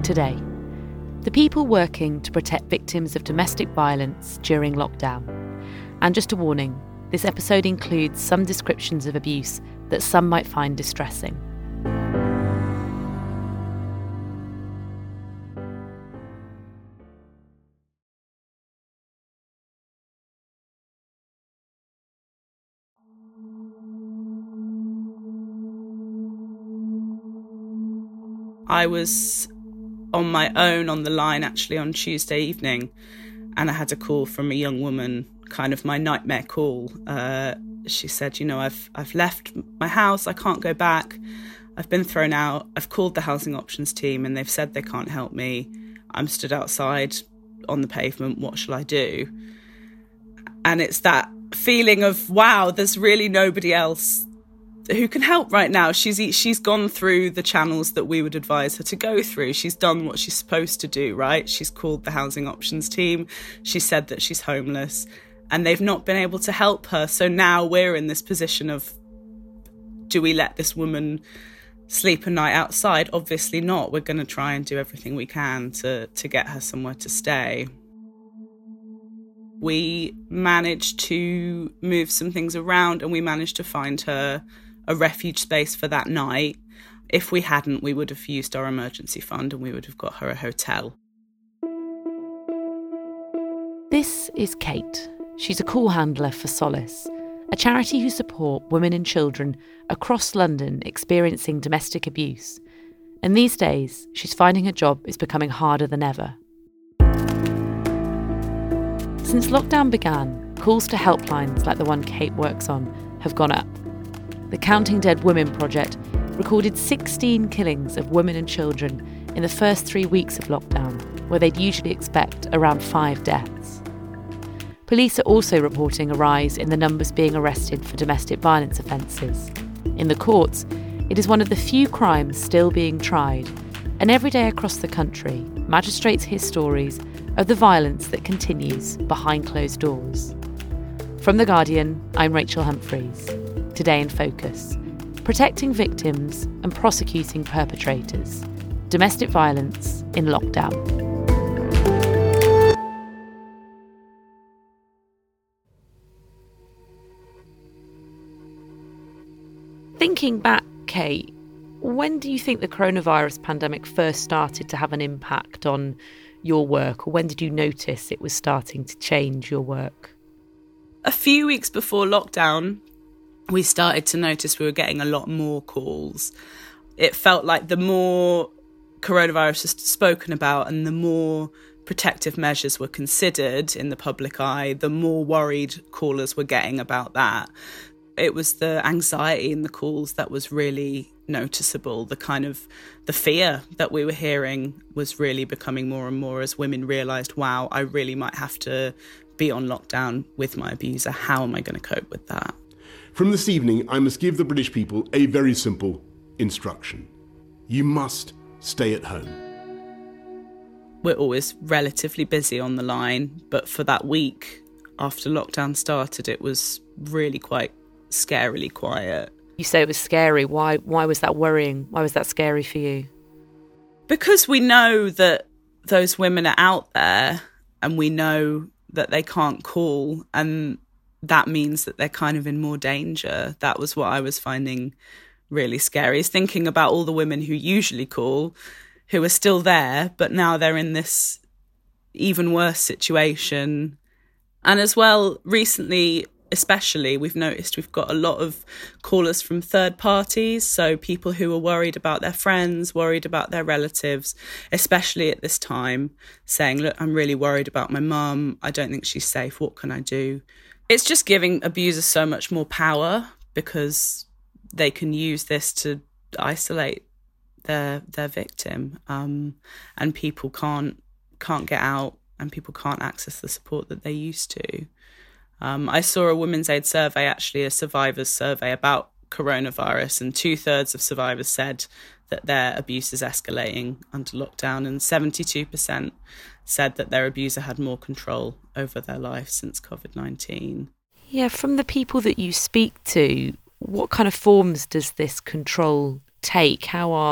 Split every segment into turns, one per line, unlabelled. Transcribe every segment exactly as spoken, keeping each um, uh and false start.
today. The people working to protect victims of domestic violence during lockdown. And just a warning, this episode includes some descriptions of abuse that some might find distressing.
I was on my own on the line actually on Tuesday evening, and I had a call from a young woman, kind of my nightmare call. Uh, she said, you know, I've I've left my house, I can't go back, I've been thrown out, I've called the housing options team and they've said they can't help me. I'm stood outside on the pavement, what shall I do? And it's that feeling of, wow, there's really nobody else who can help right now. She's she's gone through the channels that we would advise her to go through. She's done what she's supposed to do, right? She's called the housing options team. She said that she's homeless and they've not been able to help her. So now we're in this position of, do we let this woman sleep a night outside? Obviously not. We're going to try and do everything we can to, to get her somewhere to stay. We managed to move some things around and we managed to find her a refuge space for that night. If we hadn't, we would have used our emergency fund and we would have got her a hotel.
This is Kate. She's a call handler for Solace, a charity who support women and children across London experiencing domestic abuse. And these days, she's finding her job is becoming harder than ever. Since lockdown began, calls to helplines like the one Kate works on have gone up. The Counting Dead Women project recorded sixteen killings of women and children in the first three weeks of lockdown, where they'd usually expect around five deaths. Police are also reporting a rise in the numbers being arrested for domestic violence offences. In the courts, it is one of the few crimes still being tried, and every day across the country, magistrates hear stories of the violence that continues behind closed doors. From The Guardian, I'm Rachel Humphreys. Today in Focus, protecting victims and prosecuting perpetrators. Domestic violence in lockdown. Thinking back, Kate, when do you think the coronavirus pandemic first started to have an impact on your work, or when did you notice it was starting to change your work?
A few weeks before lockdown, we started to notice we were getting a lot more calls. It felt like the more coronavirus was spoken about and the more protective measures were considered in the public eye, the more worried callers were getting about that. It was the anxiety in the calls that was really noticeable. The kind of the fear that we were hearing was really becoming more and more as women realised, wow, I really might have to be on lockdown with my abuser. How am I going to cope with that?
From this evening, I must give the British people a very simple instruction. You must stay at home.
We're always relatively busy on the line, but for that week after lockdown started, it was really quite scarily quiet.
You say it was scary. Why, why was that worrying? Why was that scary for you?
Because we know that those women are out there and we know that they can't call, and that means that they're kind of in more danger. That was what I was finding really scary, is thinking about all the women who usually call, who are still there, but now they're in this even worse situation. And as well, recently, especially, we've noticed we've got a lot of callers from third parties, so people who are worried about their friends, worried about their relatives, especially at this time, saying, look, I'm really worried about my mum, I don't think she's safe, what can I do? It's just giving abusers so much more power because they can use this to isolate their their victim, um, and people can't can't get out and people can't access the support that they used to. Um, I saw a Women's Aid survey, actually a survivors survey about coronavirus, and two thirds of survivors said that their abuse is escalating under lockdown, and seventy-two percent said that their abuser had more control over their life since covid nineteen.
Yeah, from the people that you speak to, what kind of forms does this control take? How are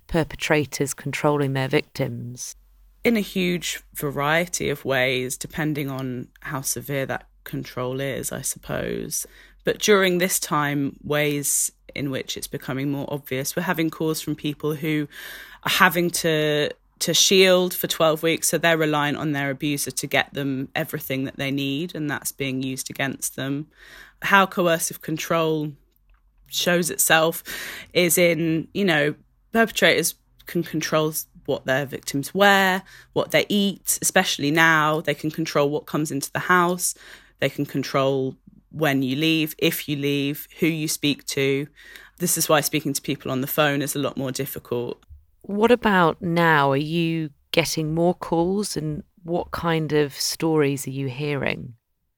perpetrators controlling their victims?
In a huge variety of ways, depending on how severe that control is, I suppose. But during this time, ways in which it's becoming more obvious, we're having calls from people who are having to to shield for twelve weeks, so they're reliant on their abuser to get them everything that they need, and that's being used against them. How coercive control shows itself is in, you know, perpetrators can control what their victims wear, what they eat, especially now. They can control what comes into the house. They can control when you leave, if you leave, who you speak to. This is why speaking to people on the phone is a lot more difficult.
What about now? Are you getting more calls, and what kind of stories are you hearing?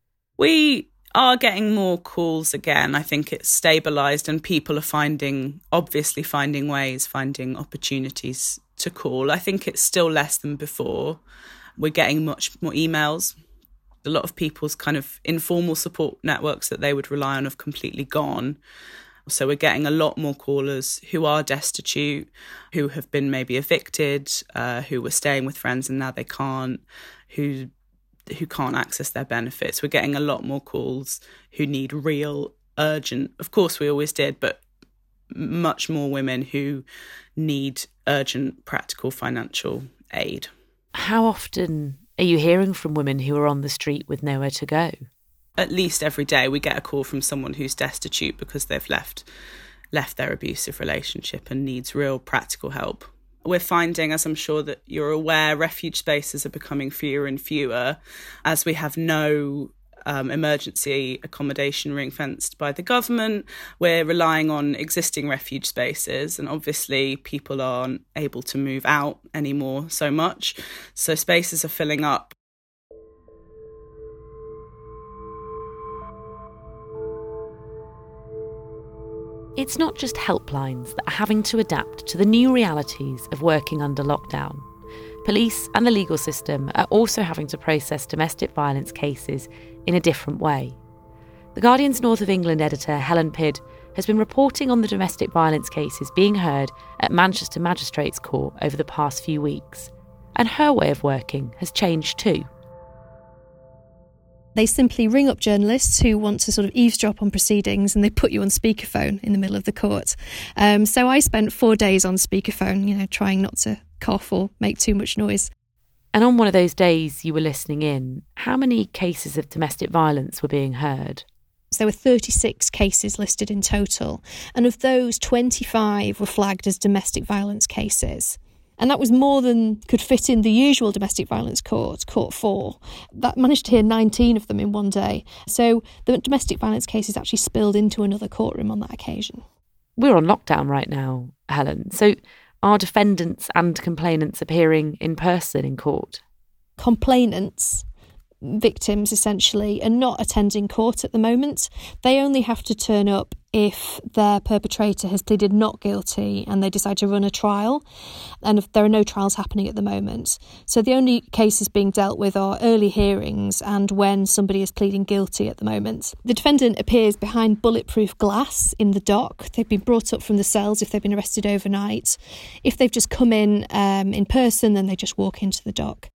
We are getting more calls again. I think it's stabilised and people are finding, obviously finding ways, finding opportunities to call. I think it's still less than before. We're getting much more emails. A lot of people's kind of informal support networks that they would rely on have completely gone. So we're getting a lot more callers who are destitute, who have been maybe evicted, uh, who were staying with friends and now they can't, who who can't access their benefits. We're getting a lot more calls who need real, urgent, of course we always did, but much more women who need urgent, practical financial aid.
How often are you hearing from women who are on the street with nowhere to go?
At least every day we get a call from someone who's destitute because they've left left their abusive relationship and needs real practical help. We're finding, as I'm sure that you're aware, refuge spaces are becoming fewer and fewer as we have no um, emergency accommodation ring-fenced by the government. We're relying on existing refuge spaces, and obviously people aren't able to move out anymore so much. So spaces are filling up.
It's not just helplines that are having to adapt to the new realities of working under lockdown. Police and the legal system are also having to process domestic violence cases in a different way. The Guardian's North of England editor Helen Pidd has been reporting on the domestic violence cases being heard at Manchester Magistrates Court over the past few weeks. And her way of working has changed too.
They simply ring up journalists who want to sort of eavesdrop on proceedings, and they put you on speakerphone in the middle of the court. Um, so I spent four days on speakerphone, you know, trying not to cough or make too much noise.
And on one of those days you were listening in, how many cases of domestic violence were being heard?
So there were thirty-six cases listed in total, and of those, twenty-five were flagged as domestic violence cases. And that was more than could fit in the usual domestic violence court, Court four. That managed to hear nineteen of them in one day. So the domestic violence cases actually spilled into another courtroom on that occasion.
We're on lockdown right now, Helen. So are defendants and complainants appearing in person in court?
Complainants, victims essentially, are not attending court at the moment. They only have to turn up if their perpetrator has pleaded not guilty and they decide to run a trial, and if there are no trials happening at the moment. So the only cases being dealt with are early hearings and when somebody is pleading guilty at the moment. The defendant appears behind bulletproof glass in the dock. They've been brought up from the cells if they've been arrested overnight. If they've just come in um, in person, then they just walk into the dock.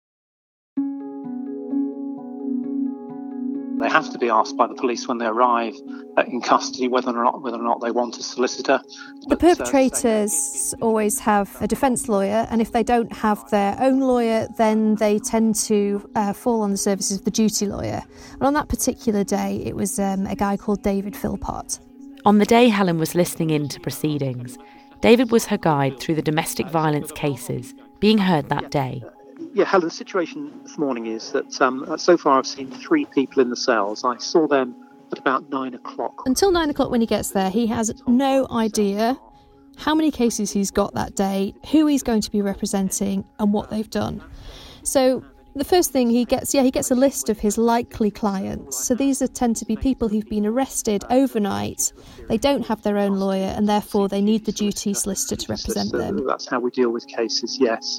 They have to be asked by the police when they arrive uh, in custody whether or not whether or not they want a solicitor.
The perpetrators always have a defence lawyer, and if they don't have their own lawyer, then they tend to uh, fall on the services of the duty lawyer. And on that particular day, it was um, a guy called David Philpott.
On the day Helen was listening in to proceedings, David was her guide through the domestic violence cases being heard that day.
Yeah, Helen, the situation this morning is that um, so far I've seen three people in the cells. I saw them at about nine o'clock.
Until nine o'clock when he gets there, he has no idea how many cases he's got that day, who he's going to be representing and what they've done. So the first thing he gets, yeah, he gets a list of his likely clients. So these are, tend to be people who've been arrested overnight. They don't have their own lawyer and therefore they need the duty solicitor to represent them.
That's how we deal with cases, yes.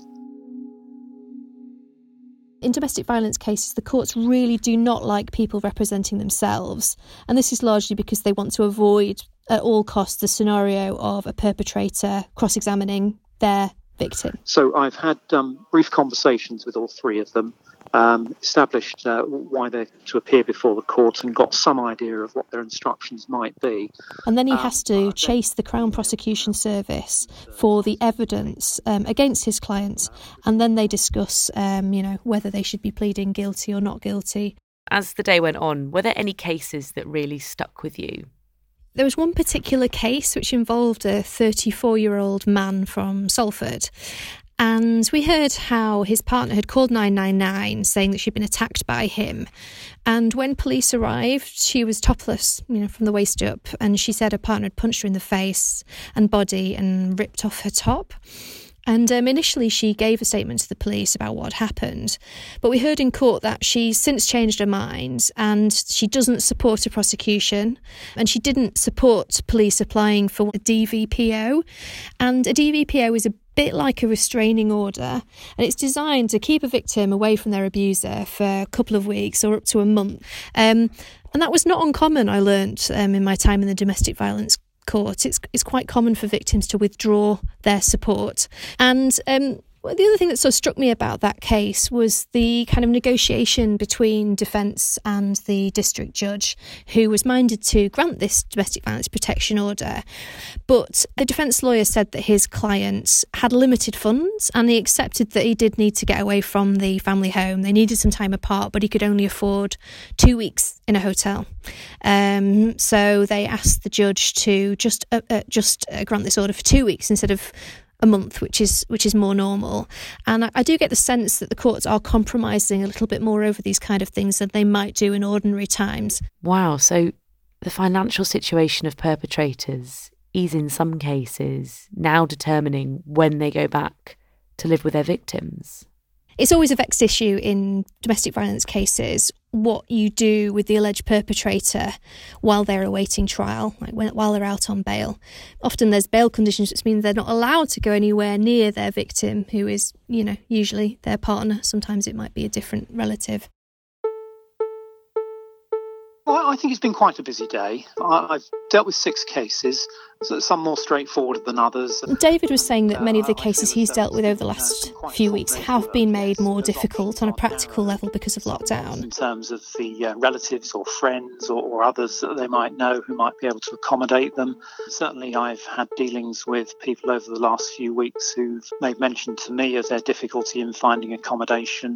In domestic violence cases, the courts really do not like people representing themselves. And this is largely because they want to avoid at all costs the scenario of a perpetrator cross-examining their victim?
So I've had um, brief conversations with all three of them, um, established uh, why they're to appear before the court and got some idea of what their instructions might be.
And then he
um,
has to chase the Crown Prosecution Service for the evidence um, against his clients, and then they discuss, um, you know, whether they should be pleading guilty or not guilty.
As the day went on, were there any cases that really stuck with you?
There was one particular case which involved a thirty-four-year-old man from Salford. And we heard how his partner had called nine nine nine saying that she'd been attacked by him. And when police arrived, she was topless, you know, from the waist up. And she said her partner had punched her in the face and body and ripped off her top. And um, initially she gave a statement to the police about what happened. But we heard in court that she's since changed her mind and she doesn't support a prosecution, and she didn't support police applying for a D V P O. And a D V P O is a bit like a restraining order, and it's designed to keep a victim away from their abuser for a couple of weeks or up to a month. Um, and that was not uncommon, I learnt um, in my time in the domestic violence court. It's it's quite common for victims to withdraw their support. And um, well, the other thing that sort of struck me about that case was the kind of negotiation between defence and the district judge, who was minded to grant this domestic violence protection order. But the defence lawyer said that his client had limited funds, and he accepted that he did need to get away from the family home. They needed some time apart, but he could only afford two weeks in a hotel. Um, so they asked the judge to just uh, uh, just uh, grant this order for two weeks instead of a month, which is which is more normal. And I, I do get the sense that the courts are compromising a little bit more over these kind of things than they might do in ordinary times.
Wow, so the financial situation of perpetrators is in some cases now determining when they go back to live with their victims.
It's always a vexed issue in domestic violence cases what you do with the alleged perpetrator while they're awaiting trial, like when, while they're out on bail. Often there's bail conditions, which means they're not allowed to go anywhere near their victim, who is, you know, usually their partner. Sometimes it might be a different relative.
Well, I think it's been quite a busy day. I've dealt with six cases, some more straightforward than others.
David was saying that many of the cases he's dealt with over the last few weeks have been made more difficult on a practical level because of lockdown.
In terms of the uh, relatives or friends or, or others that they might know who might be able to accommodate them. Certainly I've had dealings with people over the last few weeks who've made mention to me of their difficulty in finding accommodation.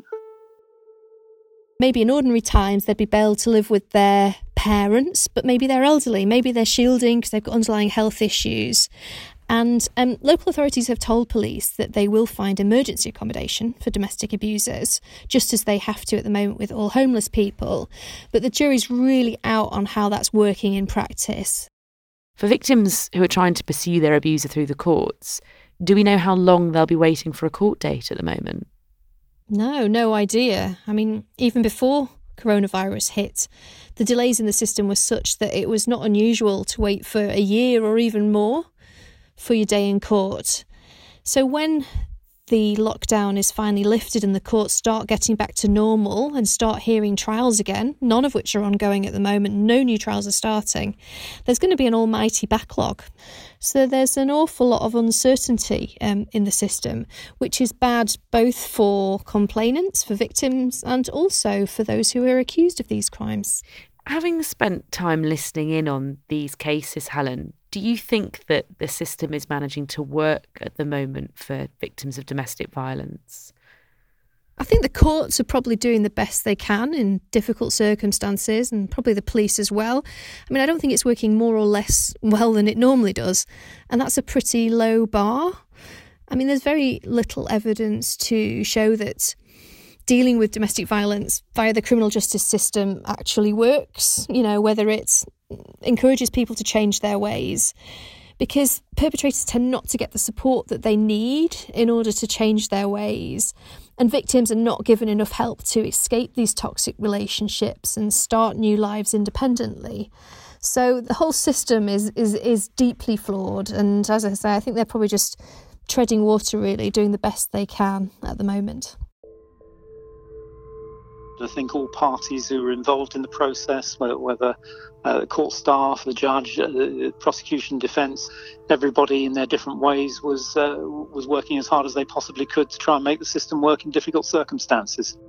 Maybe in ordinary times they'd be bailed to live with their parents, but maybe they're elderly, maybe they're shielding because they've got underlying health issues. And um, local authorities have told police that they will find emergency accommodation for domestic abusers, just as they have to at the moment with all homeless people. But the jury's really out on how that's working in practice.
For victims who are trying to pursue their abuser through the courts, do we know how long they'll be waiting for a court date at the moment?
No, no idea. I mean, even before coronavirus hit, the delays in the system were such that it was not unusual to wait for a year or even more for your day in court. So when the lockdown is finally lifted and the courts start getting back to normal and start hearing trials again, none of which are ongoing at the moment, no new trials are starting, there's going to be an almighty backlog. So there's an awful lot of uncertainty um, in the system, which is bad both for complainants, for victims, and also for those who are accused of these crimes.
Having spent time listening in on these cases, Helen, do you think that the system is managing to work at the moment for victims of domestic violence?
I think the courts are probably doing the best they can in difficult circumstances, and probably the police as well. I mean, I don't think it's working more or less well than it normally does, and that's a pretty low bar. I mean, there's very little evidence to show that dealing with domestic violence via the criminal justice system actually works, you know, whether it encourages people to change their ways, because perpetrators tend not to get the support that they need in order to change their ways. And victims are not given enough help to escape these toxic relationships and start new lives independently. So the whole system is is is deeply flawed. And as I say, I think they're probably just treading water, really, doing the best they can at the moment.
I think all parties who were involved in the process, whether, whether uh, the court staff, the judge, uh, the prosecution, defence, everybody in their different ways was uh, was working as hard as they possibly could to try and make the system work in difficult circumstances.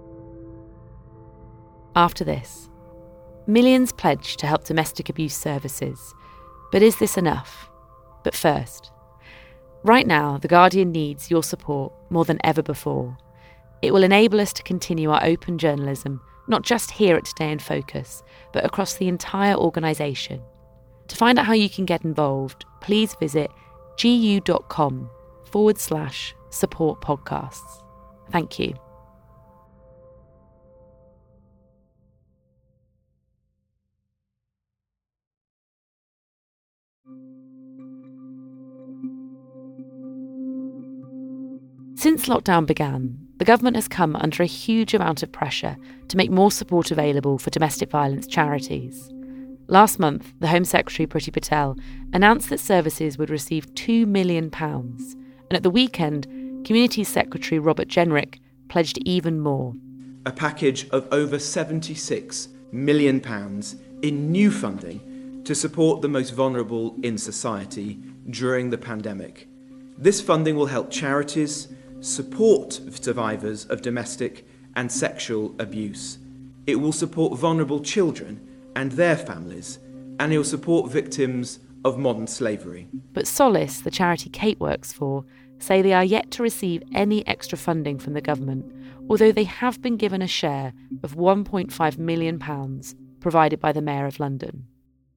After this, millions pledged to help domestic abuse services. But is this enough? But first, right now, The Guardian needs your support more than ever before. It will enable us to continue our open journalism, not just here at Today in Focus, but across the entire organisation. To find out how you can get involved, please visit gu.com forward slash support podcasts. Thank you. Since lockdown began, the government has come under a huge amount of pressure to make more support available for domestic violence charities. Last month, the Home Secretary Priti Patel announced that services would receive two million pounds, and at the weekend, Community Secretary Robert Jenrick pledged even more.
A package of over seventy-six million pounds in new funding to support the most vulnerable in society during the pandemic. This funding will help charities support survivors of domestic and sexual abuse. It will support vulnerable children and their families, and it will support victims of modern slavery.
But Solace, the charity Kate works for, say they are yet to receive any extra funding from the government, although they have been given a share of one point five million pounds provided by the Mayor of London.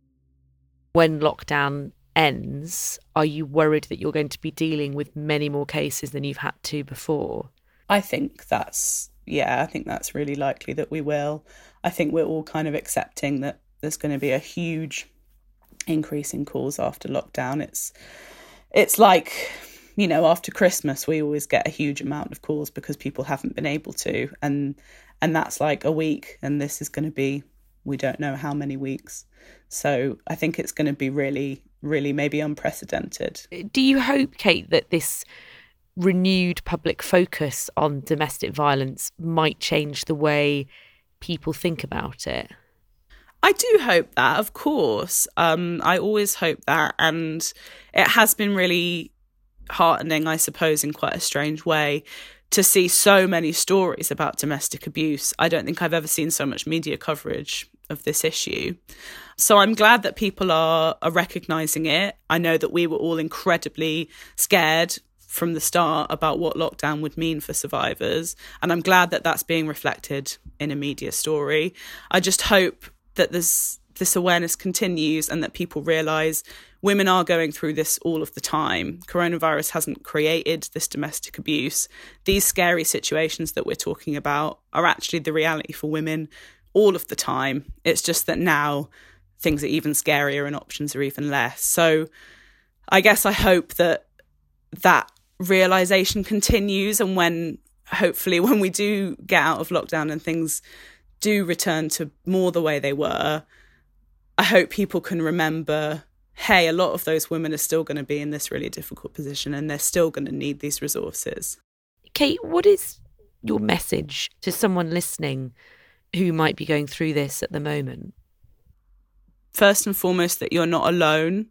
When lockdown ends, are you worried that you're going to be dealing with many more cases than you've had to before?
I think that's, yeah, I think that's really likely that we will. I think we're all kind of accepting that there's going to be a huge increase in calls after lockdown. It's, it's like, you know, after Christmas, we always get a huge amount of calls because people haven't been able to. And, and that's like a week. And this is going to be, we don't know how many weeks. So I think it's going to be really, really maybe unprecedented.
Do you hope, Kate, that this renewed public focus on domestic violence might change the way people think about it?
I do hope that, of course. Um, I always hope that. And it has been really heartening, I suppose, in quite a strange way, to see so many stories about domestic abuse. I don't think I've ever seen so much media coverage of this issue. So I'm glad that people are, are recognising it. I know that we were all incredibly scared from the start about what lockdown would mean for survivors. And I'm glad that that's being reflected in a media story. I just hope that this, this awareness continues and that people realise women are going through this all of the time. Coronavirus hasn't created this domestic abuse. These scary situations that we're talking about are actually the reality for women all of the time. It's just that now things are even scarier and options are even less. So I guess I hope that that realisation continues, and when hopefully when we do get out of lockdown and things do return to more the way they were, I hope people can remember, hey, a lot of those women are still going to be in this really difficult position and they're still going to need these resources.
Kate, what is your message to someone listening who might be going through this at the moment?
First and foremost, that you're not alone.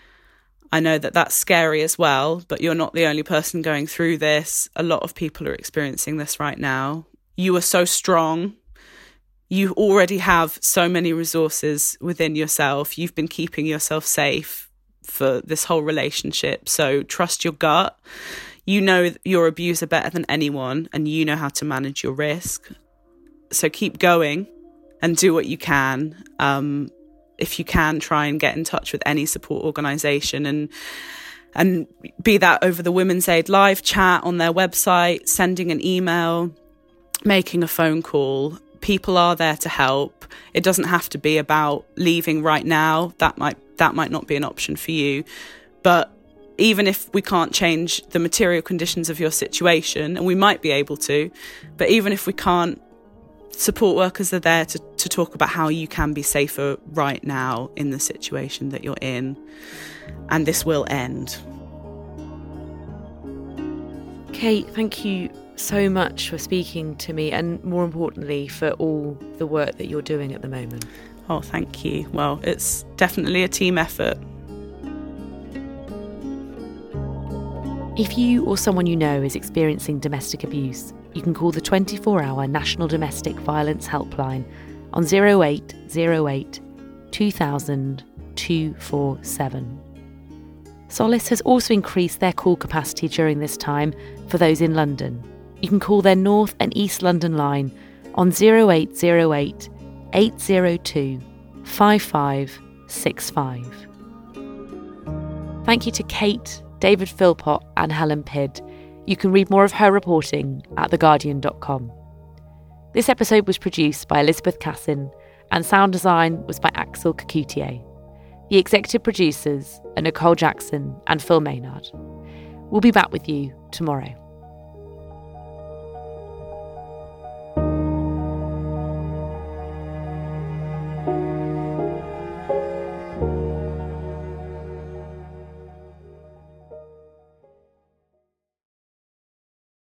I know that that's scary as well, but you're not the only person going through this. A lot of people are experiencing this right now. You are so strong. You already have so many resources within yourself. You've been keeping yourself safe for this whole relationship. So trust your gut. You know your abuser better than anyone, and you know how to manage your risk. So keep going and do what you can. Um, if you can, try and get in touch with any support organisation, and and be that over the Women's Aid live chat on their website, sending an email, making a phone call. People are there to help. It doesn't have to be about leaving right now. That might that might not be an option for you. But even if we can't change the material conditions of your situation, and we might be able to, but even if we can't, support workers are there to, to talk about how you can be safer right now in the situation that you're in. And this will end.
Kate, thank you so much for speaking to me, and more importantly, for all the work that you're doing at the moment.
Oh, thank you. Well, it's definitely a team effort.
If you or someone you know is experiencing domestic abuse, you can call the twenty-four hour National Domestic Violence Helpline on oh eight oh eight, two thousand, two four seven. Solace has also increased their call capacity during this time for those in London. You can call their North and East London line on oh eight oh eight, eight oh two, five five six five. Thank you to Kate, David Philpott and Helen Pidd. You can read more of her reporting at the guardian dot com. This episode was produced by Elizabeth Cassin and sound design was by Axel Kakoutié. The executive producers are Nicole Jackson and Phil Maynard. We'll be back with you tomorrow.